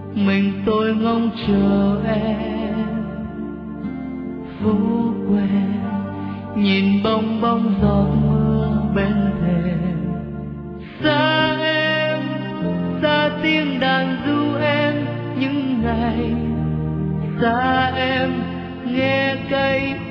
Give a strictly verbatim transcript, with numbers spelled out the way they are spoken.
mình tôi ngóng chờ em. Phố quen nhìn bong bóng giọt mưa bên thềm, xa em xa tiếng đàn ru em những ngày, xa em nghe cây